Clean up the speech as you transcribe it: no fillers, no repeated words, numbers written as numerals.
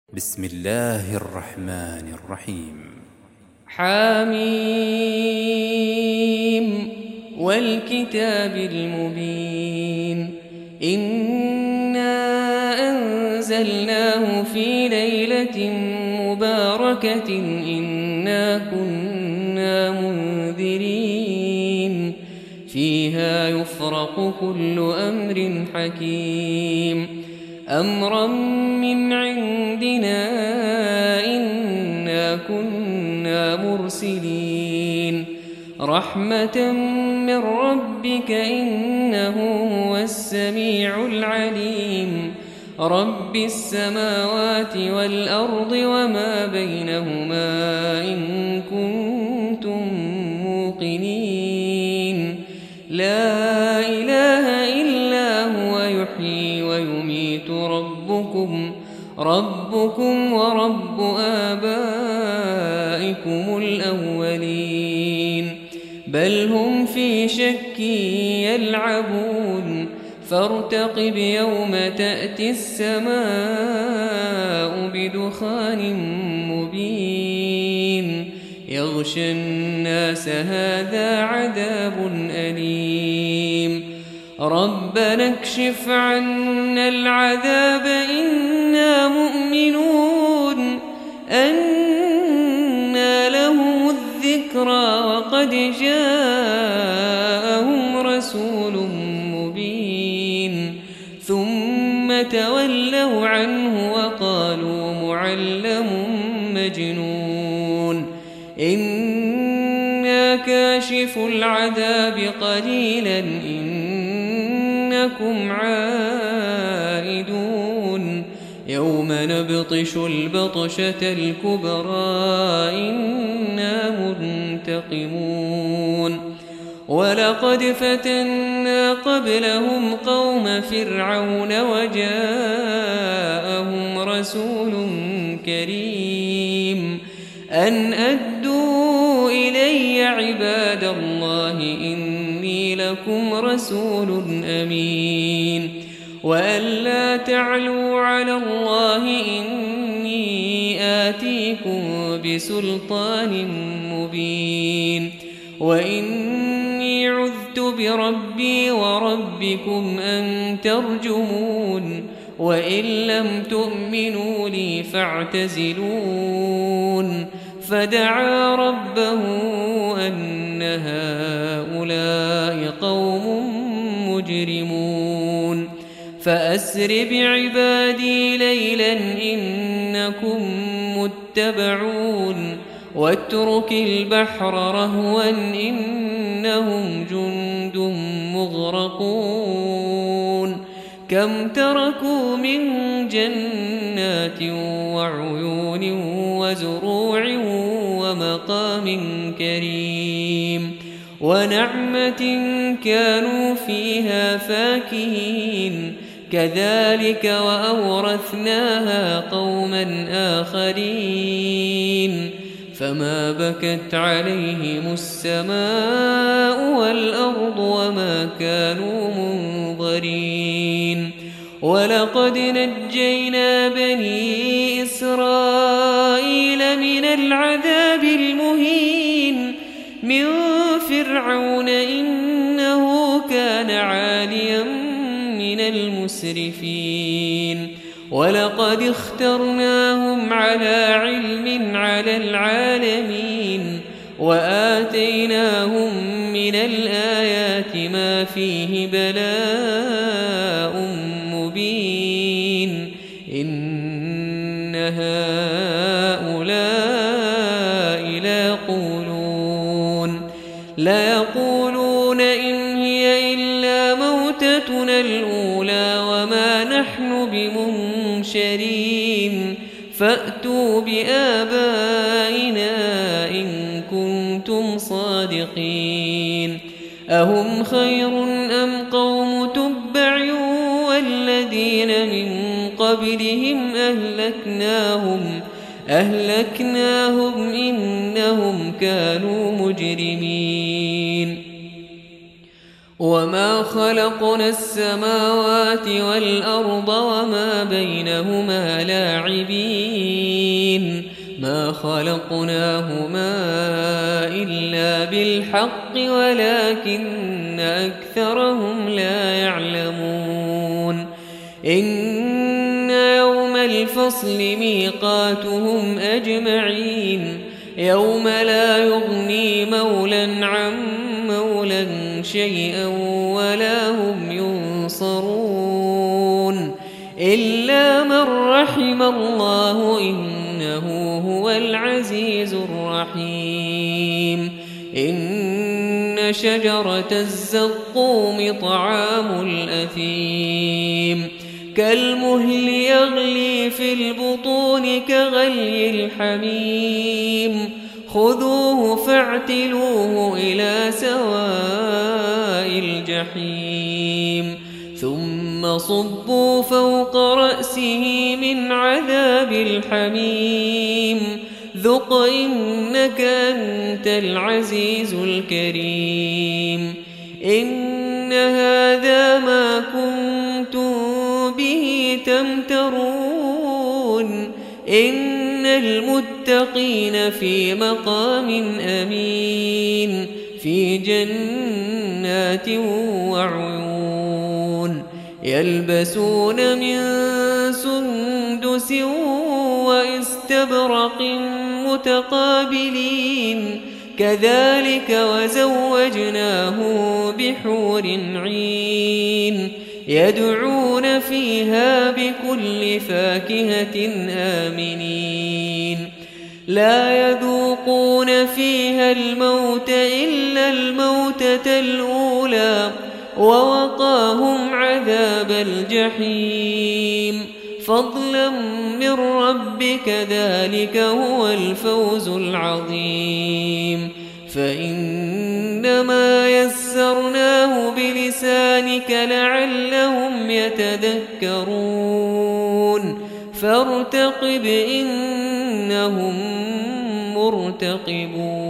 بسم الله الرحمن الرحيم. حميم والكتاب المبين. إنا أنزلناه في ليلة مباركة إنا كنا منذرين فيها يفرق كل أمر حكيم أمرا من عندنا إنا كنا مرسلين رحمة من ربك إنه هو السميع العليم رب السماوات والأرض وما بينهما إن كنتم موقنين لا إله إلا هو يحيي ويميت ربكم ورب آبائكم الأولين بل هم في شك يلعبون فارتقب يوم تأتي السماء بدخان مبين يغشى الناس هذا عذاب أليم ربنا اكشف عنا العذاب إنا مؤمنون أنى لهم الذكرى وقد جاءهم رسول مبين ثم تولوا عنه وقالوا معلم مجنون إنا كاشف العذاب قليلا إنكم عائدون يوم نبطش البطشة الكبرى إنا منتقمون ولقد فتنا قبلهم قوم فرعون وجاءهم رسول كريم أن أدوا إلي عباد الله إني لكم رسول أمين وأن لا تعلوا على الله إني آتيكم بسلطان مبين وإني عذت بربي وربكم أن ترجمون وإن لم تؤمنوا لي فاعتزلون فدعا ربه أن هؤلاء قوم مجرمون فأسر بعبادي ليلا إنكم متبعون واترك البحر رهوا إنهم جند مغرقون كم تركوا من جنات وعيون وزروع ومقام كريم ونعمة كانوا فيها فاكهين كذلك وأورثناها قوما آخرين فما بكت عليهم السماء والأرض وما كانوا منظرين ولقد نجينا بني إسرائيل من العذاب المهين من فرعون إنه كان عاليا من المسرفين ولقد اخترناهم على علم على العالمين وآتيناهم من الآيات ما فيه بلاء مبين إن هؤلاء ليقولون إن هي إلا موتتنا الأولى وما نحن بمنشرين فأتوا بآبائنا إن كنتم صادقين أهم خير أم قوم تبع والذين من قبلهم أهلكناهم إنهم كانوا مجرمين وما خلقنا السماوات والأرض وما بينهما لاعبين ما خلقناهما إلا بالحق ولكن أكثرهم لا يعلمون إن يوم الفصل ميقاتهم أجمعين يوم لا يغني مولى عن مولى شيئا ولا هم ينصرون إلا من رحم الله إنه هو العزيز الرحيم إن شجرة الزقوم طعام الأثيم كالمهل يغلي في البطون كغلي الحميم خذوه فاعتلوه إلى سواء الجحيم ثم صبوا فوق رأسه من عذاب الحميم ذق إنك أنت العزيز الكريم إن هذا ما كنتم به تمترون إن المتقين في مقام أمين في جنات وعيون يلبسون من سندس واستبرق متقابلين كذلك وزوجناه بحور عين يدعون فيها بكل فاكهة آمنين لا يذوقون فيها الموت إلا الموتة الأولى ووقاهم عذاب الجحيم فضلا من ربك ذلك هو الفوز العظيم فإنما يسرناه بلسانك لعلهم يتذكرون فارتقب إنهم مرتقبون